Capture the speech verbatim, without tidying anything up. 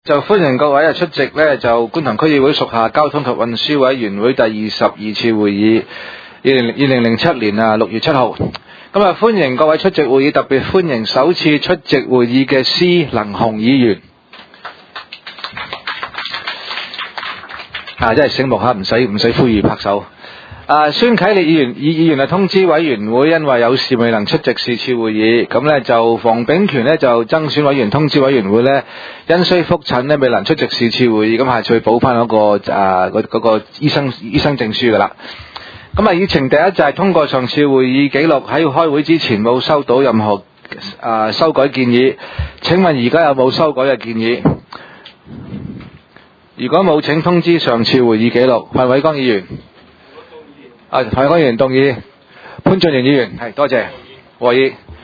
就歡迎各位啊出席呢就觀塘區議會屬下交通及運輸委員會第二十二次會議，二零二零零七年啊六月七號。咁啊歡迎各位出席會議，特別歡迎首次出席會議嘅施能雄議員。啊，真係醒目吓，唔使唔使呼籲拍手。啊，孫啟烈議員議議員啊通知委員會，因為有事未能出席是次會議。咁呢就房炳權呢就增選委員通知委員會呢，因需覆診呢未能出席是次會議，咁係再補翻嗰個啊嗰嗰個醫生醫生證書噶啦。咁啊議程第一就係通過上次會議記錄，喺開會之前冇收到任何啊修改建議。請問而家有冇修改嘅建議？如果冇，請通知上次會議記錄。范偉剛議員。啊，范偉剛議員動議。潘俊賢議員係多謝。和議。